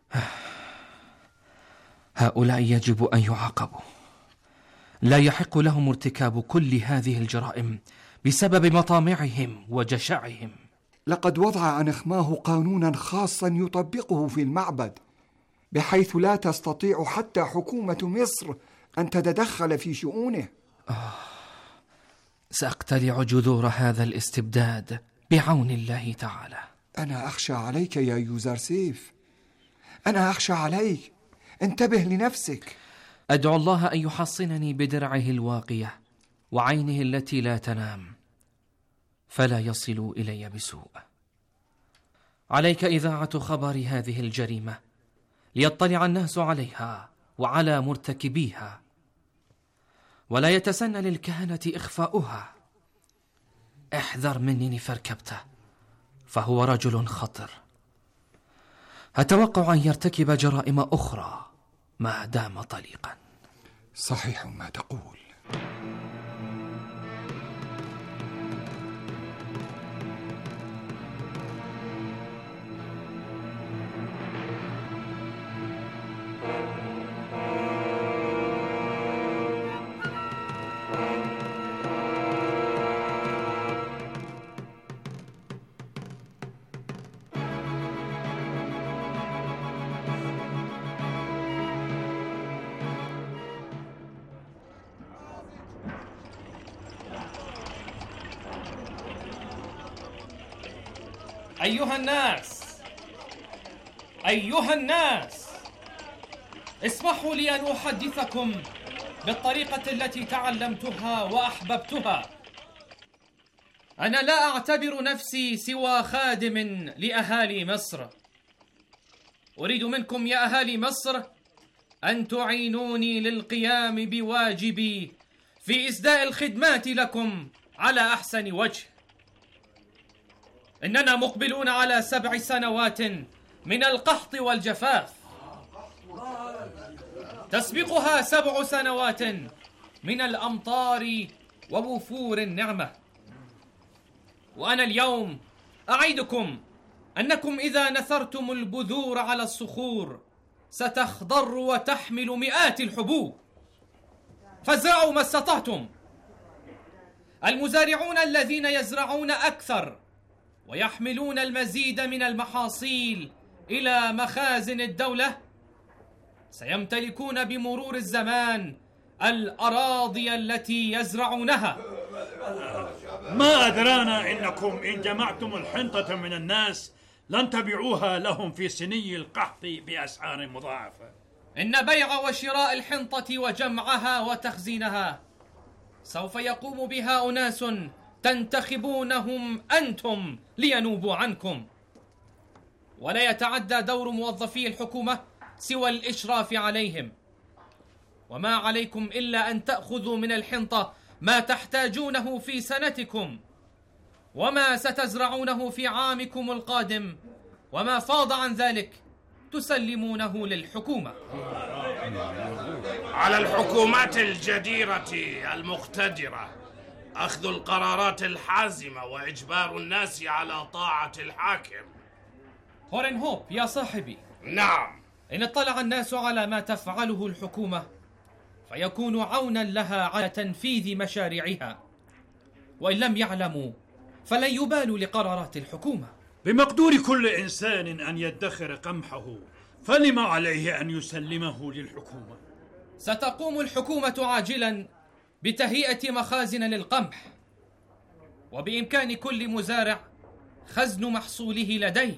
هؤلاء يجب أن يعاقبوا، لا يحق لهم ارتكاب كل هذه الجرائم بسبب مطامعهم وجشعهم. لقد وضع أنخماه قانونا خاصا يطبقه في المعبد، بحيث لا تستطيع حتى حكومة مصر أن تتدخل في شؤونه. سأقتلع جذور هذا الاستبداد بعون الله تعالى. أنا أخشى عليك يا يوزرسيف، أنا أخشى عليك، انتبه لنفسك. أدعو الله أن يحصنني بدرعه الواقية وعينه التي لا تنام، فلا يصل إلي بسوء. عليك إذاعة خبر هذه الجريمة ليطلع الناس عليها وعلى مرتكبيها، ولا يتسنى للكهنة إخفاؤها. احذر من نينيفر كبتا، فهو رجل خطر، أتوقع أن يرتكب جرائم أخرى ما دام طليقا. صحيح ما تقول. أيها الناس، اسمحوا لي أن أحدثكم بالطريقة التي تعلمتها وأحببتها. أنا لا أعتبر نفسي سوى خادم لأهالي مصر، أريد منكم يا أهالي مصر أن تعينوني للقيام بواجبي في إسداء الخدمات لكم على أحسن وجه. إننا مقبلون على 7 سنوات من القحط والجفاف، تسبقها 7 سنوات من الأمطار ووفور النعمة. وأنا اليوم أعيدكم أنكم إذا نثرتم البذور على الصخور ستخضر وتحمل مئات الحبوب، فازرعوا ما استطعتم. المزارعون الذين يزرعون أكثر ويحملون المزيد من المحاصيل إلى مخازن الدولة سيمتلكون بمرور الزمان الأراضي التي يزرعونها. ما أدرانا إنكم إن جمعتم الحنطة من الناس لن تبيعوها لهم في سني القحط بأسعار مضاعفة. إن بيع وشراء الحنطة وجمعها وتخزينها سوف يقوم بها أناس تنتخبونهم أنتم لينوبوا عنكم، ولا يتعدى دور موظفي الحكومة سوى الإشراف عليهم. وما عليكم إلا أن تأخذوا من الحنطة ما تحتاجونه في سنتكم وما ستزرعونه في عامكم القادم، وما فاض عن ذلك تسلمونه للحكومة. على الحكومات الجديرة المقتدرة أخذ القرارات الحازمة وإجبار الناس على طاعة الحاكم. هورنهوب يا صاحبي. نعم. إن اطلع الناس على ما تفعله الحكومة فيكون عونا لها على تنفيذ مشاريعها، وإن لم يعلموا فلن يبالوا لقرارات الحكومة. بمقدور كل إنسان أن يدخر قمحه، فلما عليه أن يسلمه للحكومة؟ ستقوم الحكومة عاجلا بتهيئة مخازن للقمح، وبإمكان كل مزارع خزن محصوله لديه.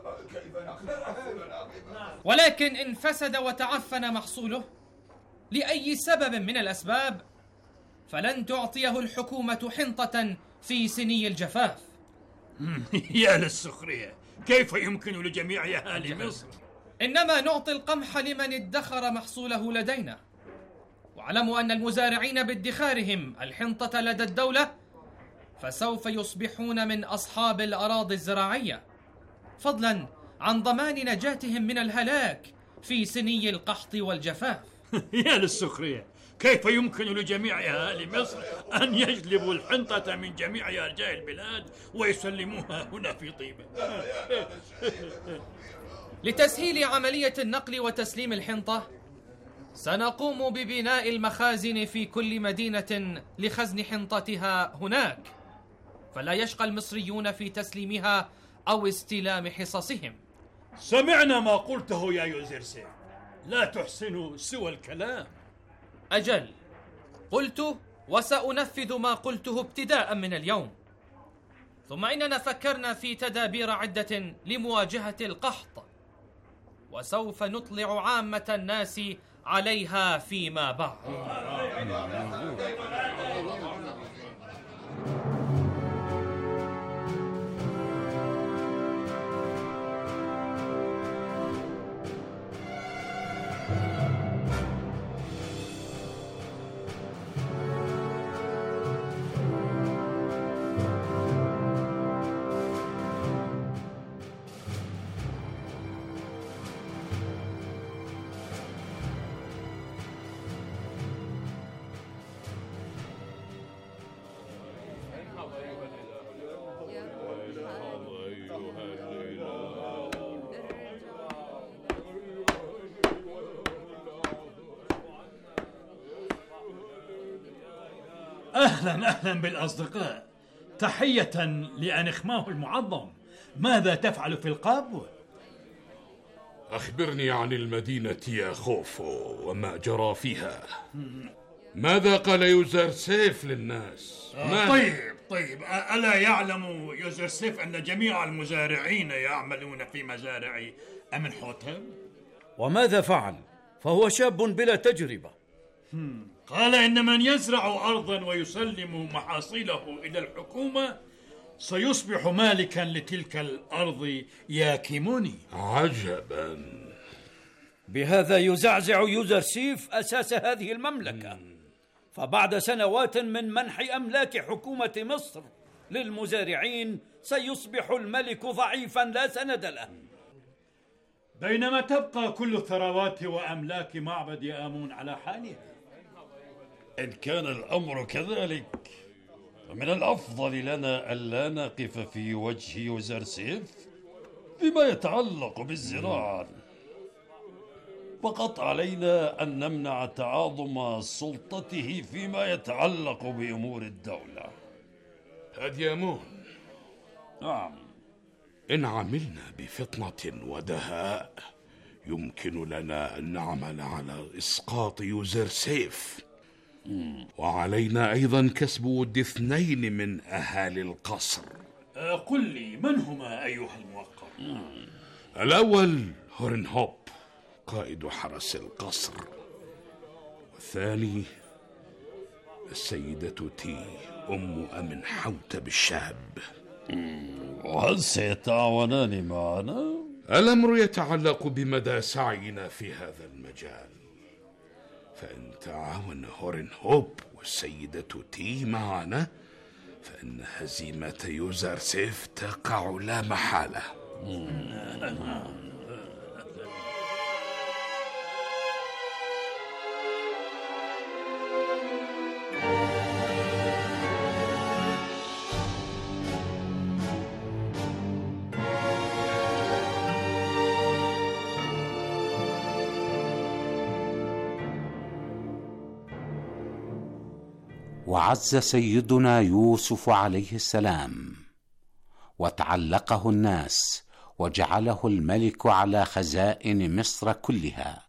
ولكن إن فسد وتعفن محصوله لأي سبب من الأسباب فلن تعطيه الحكومة حنطة في سني الجفاف. يا للسخرية، كيف يمكن لجميع أهالي مصر؟ إنما نعطي القمح لمن ادخر محصوله لدينا، واعلموا أن المزارعين بادخارهم الحنطة لدى الدولة فسوف يصبحون من أصحاب الأراضي الزراعية، فضلا عن ضمان نجاتهم من الهلاك في سني القحط والجفاف. يا للسخرية، كيف يمكن لجميع أهالي مصر أن يجلبوا الحنطة من جميع أرجاء البلاد ويسلموها هنا في طيبة؟ لتسهيل عملية النقل وتسليم الحنطة سنقوم ببناء المخازن في كل مدينة لخزن حنطتها هناك، فلا يشقى المصريون في تسليمها أو استلام حصصهم. سمعنا ما قلته يا يوزرسيف، لا تحسن سوى الكلام. أجل، قلت وسأنفذ ما قلته ابتداء من اليوم. ثم إننا فكرنا في تدابير عدة لمواجهة القحط، وسوف نطلع عامة الناس عليها فيما بعد. أهلا بالأصدقاء، تحية لأنخماه المعظم. ماذا تفعل في القبو؟ أخبرني عن المدينة يا خوفو وما جرى فيها. ماذا قال يوزرسيف للناس؟ طيب، ألا يعلم يوزرسيف أن جميع المزارعين يعملون في مزارع أمنحوتب؟ وماذا فعل؟ فهو شاب بلا تجربة. قال إن من يزرع أرضا ويسلم محاصيله إلى الحكومة سيصبح مالكا لتلك الأرض يا كيموني. عجبا. بهذا يزعزع يوزرسيف أساس هذه المملكة، فبعد سنوات من منح أملاك حكومة مصر للمزارعين سيصبح الملك ضعيفا لا سند له، بينما تبقى كل الثروات وأملاك معبد آمون على حالها. إن كان الأمر كذلك فمن الأفضل لنا ألا نقف في وجه يوزرسيف فيما يتعلق بالزراعة، فقط علينا أن نمنع تعاظم سلطته فيما يتعلق بأمور الدولة. باديامون، نعم، إن عملنا بفطنة ودهاء يمكن لنا أن نعمل على إسقاط يوزرسيف، وعلينا أيضا كسب ود 2 من أهالي القصر. قل لي من هما أيها الموقر؟ الأول هورنهوب قائد حرس القصر، والثاني السيدة تي أم أمن حوتب الشاب. وهل سيتعاونان معنا؟ الأمر يتعلق بمدى سعينا في هذا المجال، فإن تعاون هورنهوب والسيدة تي معنا فإن هزيمة يوزرسيف تقع لا محالة. وعز سيدنا يوسف عليه السلام، وتعلقه الناس، وجعله الملك على خزائن مصر كلها،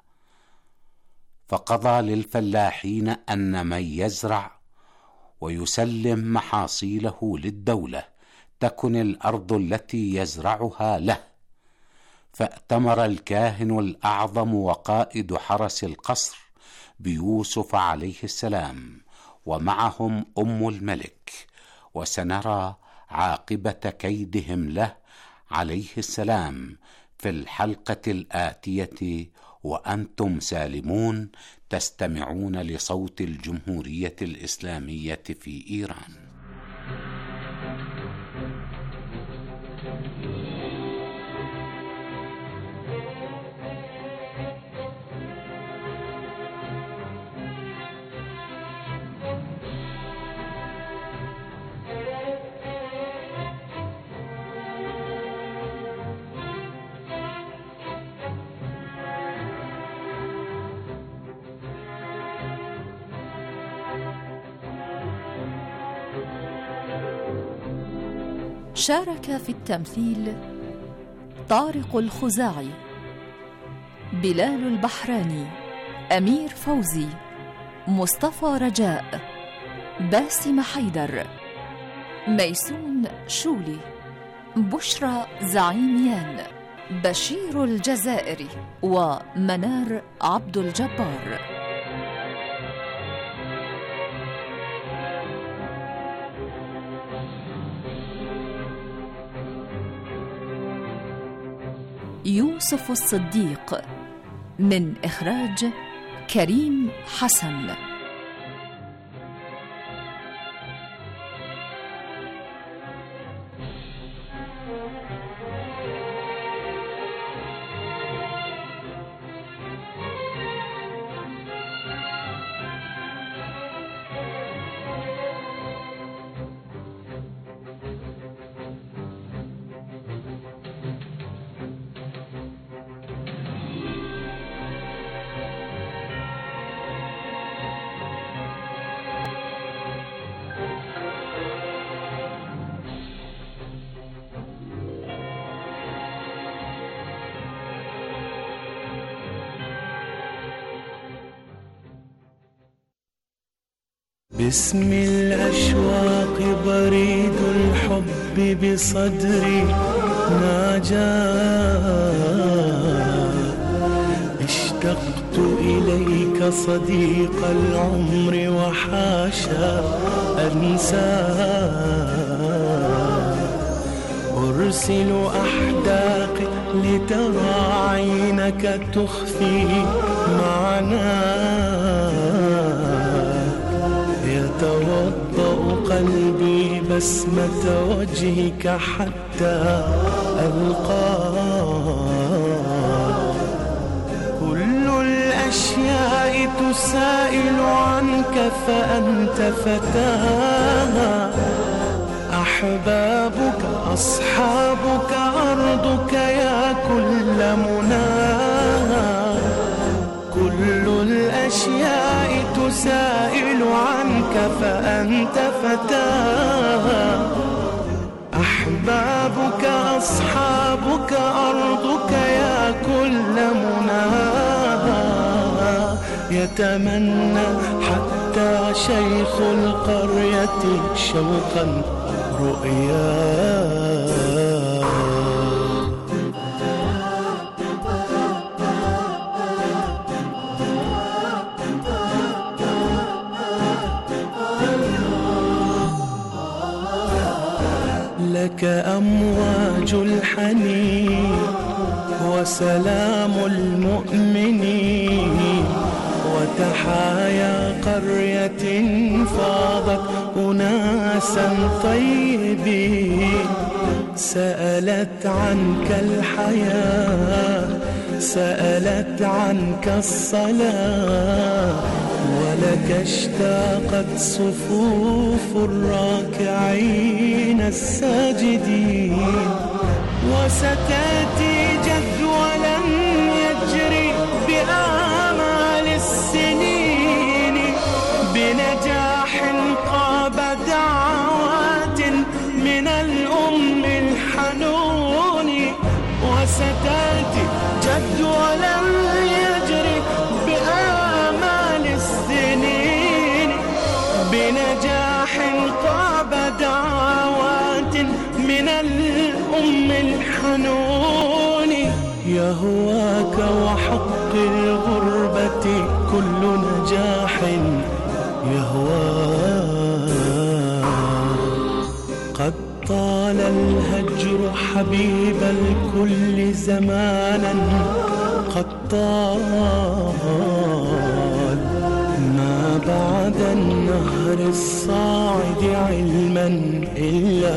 فقضى للفلاحين أن من يزرع ويسلم محاصيله للدولة تكن الأرض التي يزرعها له. فأتمر الكاهن الأعظم وقائد حرس القصر بيوسف عليه السلام، ومعهم أم الملك، وسنرى عاقبة كيدهم له عليه السلام في الحلقة الآتية، وأنتم سالمون تستمعون لصوت الجمهورية الإسلامية في إيران. شارك في التمثيل طارق الخزاعي، بلال البحراني، أمير فوزي، مصطفى رجاء، باسم حيدر، ميسون شولي، بشرى زعيميان، بشير الجزائري، ومنار عبد الجبار. يوسف الصديق، من إخراج كريم حسن. باسم الأشواق بريد الحب بصدري ناجاه، اشتقت إليك صديق العمر وحاشا أنساه. أرسل أحداقي لترى عينك تخفي معناك. يتوضأ قلبي بسمة وجهك حتى ألقاك. كل الأشياء تسائل عنك فأنت فتاها. أحبابك أصحابك أرضك يا كل مناها. كل الأشياء تسائل عنك فأنت فتاها. أحبابك أصحابك أرضك يا كل مناها. يتمنى حتى شيخ القرية شوقا رؤيا. لك أمواج الحنين وسلام المؤمنين وتحايا قرية فاضت أناسا طيبين. سألت عنك الحياة سألت عنك الصلاة. ولك اشتاقت صفوف الراكعين الساجدين. وستأتي جدولا يجري بآمال السنين بنجاح قاب دعوات من الأم الحنون. وستأتي جدولا يجري بآمال السنين بنجاح قاب دعوات من الأم الحنون. يهواك وحق الغربة كل نجاح يهواك. قد طال الهجر حبيب الكل زمانا قد طال. ما بعد النهر الصاعد علما إلا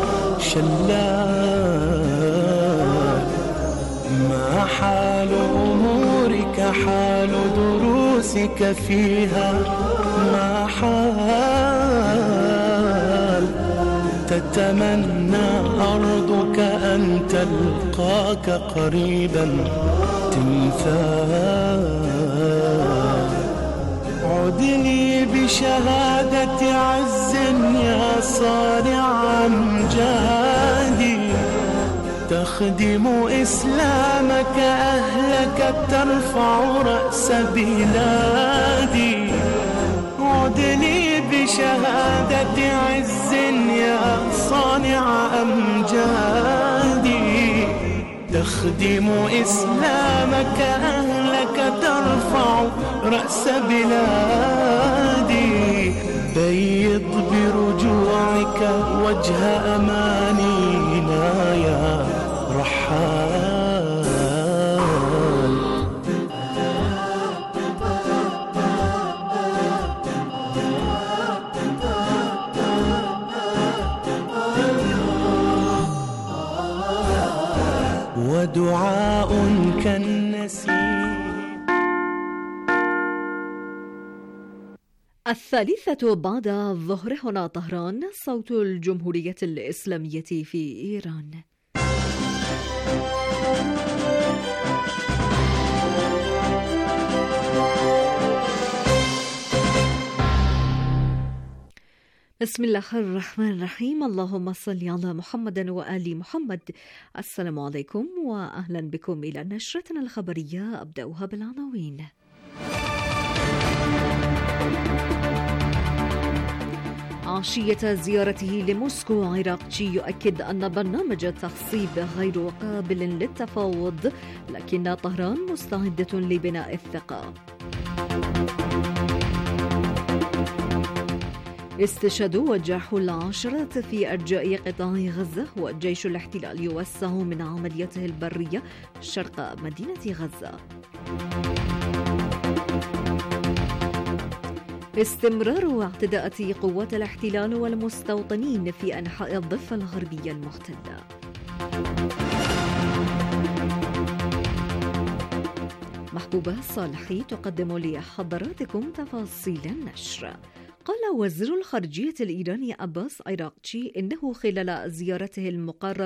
شلال. ما حال أمورك حال دروسك فيها ما حال. تتمنى أرضك أن تلقاك قريبا تمثال. عد لي بشهادة عز يا صانع أمجادي. تخدم إسلامك أهلك ترفع رأس بلادي. عد لي بشهادة عز يا صانع أمجادي. تخدم إسلامك أهلك ترفع رأس بلادي. بيض برجوعك وجه أمانينا يا رحال. ودعاء كالنسيم. الثالثة بعد الظهر هنا طهران، صوت الجمهورية الإسلامية في إيران. بسم الله الرحمن الرحيم. اللهم صل على محمد وآل محمد. السلام عليكم وأهلا بكم إلى نشرتنا الخبرية. أبدأها بالعناوين. عشية زيارته لموسكو عراقجي يؤكد أن برنامج التخصيب غير قابل للتفاوض، لكن طهران مستعدة لبناء الثقة. استشهاد وجاحوا 10 في أرجاء قطاع غزة، والجيش الاحتلال يوسع من عملياته البرية شرق مدينة غزة. استمرار اعتداءات قوات الاحتلال والمستوطنين في أنحاء الضفة الغربية المحتلة. محبوبة صالحي تقدم لحضراتكم تفاصيل النشر. قال وزير الخارجية الإيراني عباس عراقچي إنه خلال زيارته المقررة